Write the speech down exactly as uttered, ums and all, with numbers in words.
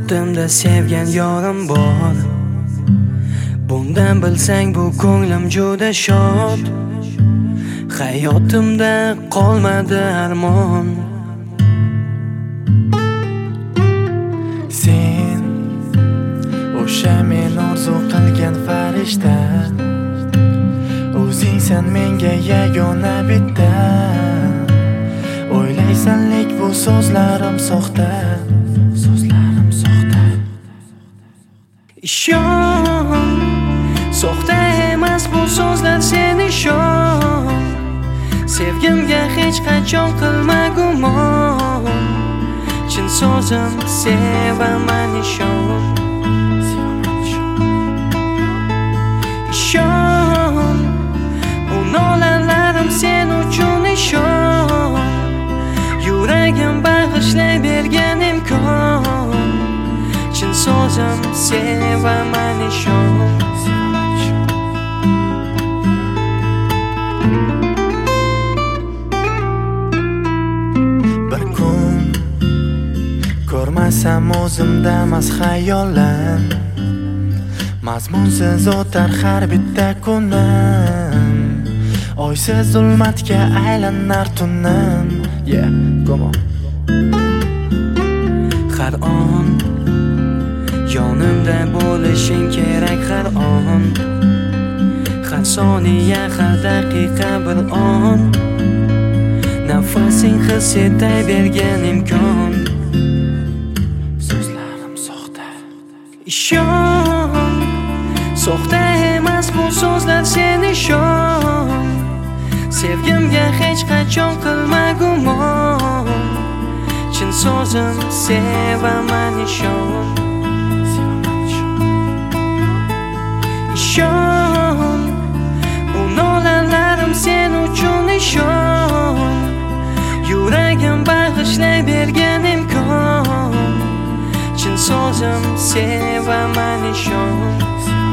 Hayotimda sevgan yorim bor. Bundan bilsang bu ko'nglim juda shod. Hayotimda qolmadi armon. Sen o'sha men orzu qilgan farishta, o'zingsan menga yagona bitta. O'ylaysanlik bu so'zlarim soxta, so'zlarim soxta. Ishon, soxta emas bu so'zlar, sen ishon. Sevgimga hech qachon qilma gumon. Chin so'zim sevaman, ishon. Ishon, bu nolalarim sen uchun ishon. Yuragim bag'ishlay bergan imkon. Chin so'zim sevaman, ishon. Bir kun ko'rmasam o'zimdamas xayollar, mazmunsiz o'tar har bitta kunim. Oysiz zulmatga aylanar tunim. Yeah, come on. Har on yonimda bo'lishing kerak, har on. Har soniya, har daqiqa bir on. Nafasing his etay bergan imkon. So'zlarim soxta. Ishon, soxta emas bu so'zlar, sen ishon. Sevgimga hech qachon qilma gumon. Chin so'zim sevaman, ishon. Ishon, bu nolalarim sen uchun ishon. Yuragim bag'ishlay bergan imkon. Chin so'zim sevaman, ishon.